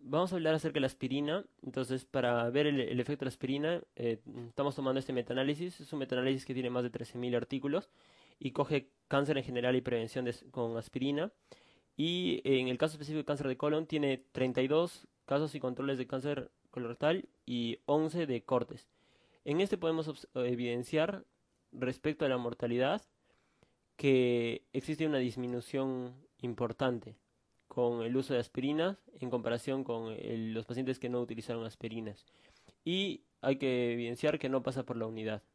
Vamos a hablar acerca de la aspirina. Entonces, para ver el efecto de la aspirina, estamos tomando este metaanálisis. Es un metaanálisis que tiene más de 13.000 artículos y coge cáncer en general y prevención con aspirina. Y en el caso específico de cáncer de colon, tiene 32 casos y controles de cáncer colorectal y 11 de cortes. En este podemos evidenciar respecto a la mortalidad que existe una disminución importante con el uso de aspirinas en comparación con los pacientes que no utilizaron aspirinas. Y hay que evidenciar que no pasa por la unidad.